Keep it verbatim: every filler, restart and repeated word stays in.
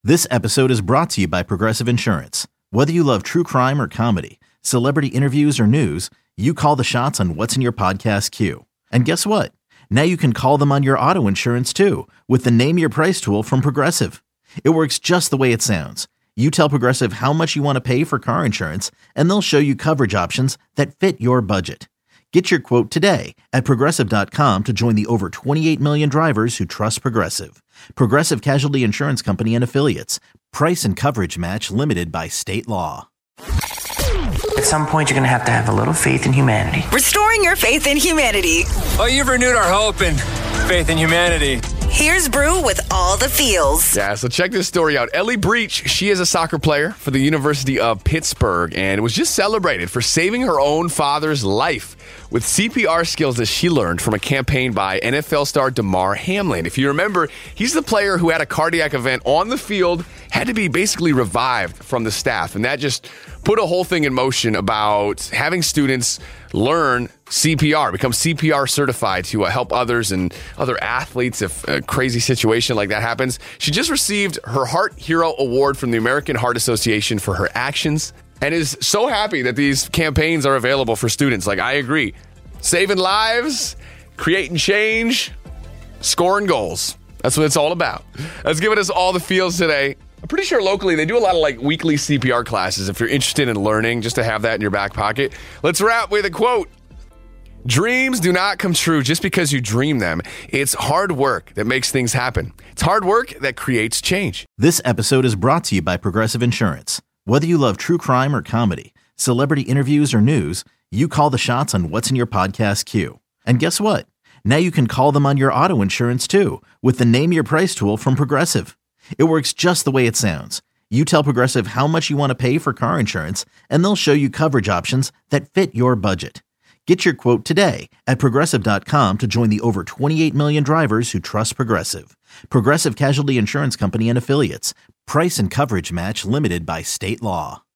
This episode is brought to you by Progressive Insurance. Whether you love true crime or comedy, celebrity interviews or news, you call the shots on what's in your podcast queue. And guess what? Now you can call them on your auto insurance too with the Name Your Price tool from Progressive. It works just the way it sounds. You tell Progressive how much you want to pay for car insurance, and they'll show you coverage options that fit your budget. Get your quote today at Progressive dot com to join the over twenty-eight million drivers who trust Progressive. Progressive Casualty Insurance Company and Affiliates. Price and coverage match limited by state law. At some point, you're going to have to have a little faith in humanity. Restoring your faith in humanity. Oh, you've renewed our hope and faith in humanity. Here's Brew with all the feels. Yeah, so check this story out. Ellie Breach, she is a soccer player for the University of Pittsburgh and was just celebrated for saving her own father's life with C P R skills that she learned from a campaign by N F L star Damar Hamlin. If you remember, he's the player who had a cardiac event on the field, had to be basically revived from the staff, and that just put a whole thing in motion about having students learn C P R, become C P R certified to uh, help others and other athletes if a crazy situation like that happens. She just received her Heart Hero Award from the American Heart Association for her actions and is so happy that these campaigns are available for students. Like, I agree. Saving lives, creating change, scoring goals. That's what it's all about. That's giving us all the feels today. I'm pretty sure locally they do a lot of like weekly C P R classes if you're interested in learning, just to have that in your back pocket. Let's wrap with a quote. Dreams do not come true just because you dream them. It's hard work that makes things happen. It's hard work that creates change. This episode is brought to you by Progressive Insurance. Whether you love true crime or comedy, celebrity interviews or news, you call the shots on what's in your podcast queue. And guess what? Now you can call them on your auto insurance too with the Name Your Price tool from Progressive. It works just the way it sounds. You tell Progressive how much you want to pay for car insurance, and they'll show you coverage options that fit your budget. Get your quote today at Progressive dot com to join the over twenty-eight million drivers who trust Progressive. Progressive Casualty Insurance Company and Affiliates. Price and coverage match limited by state law.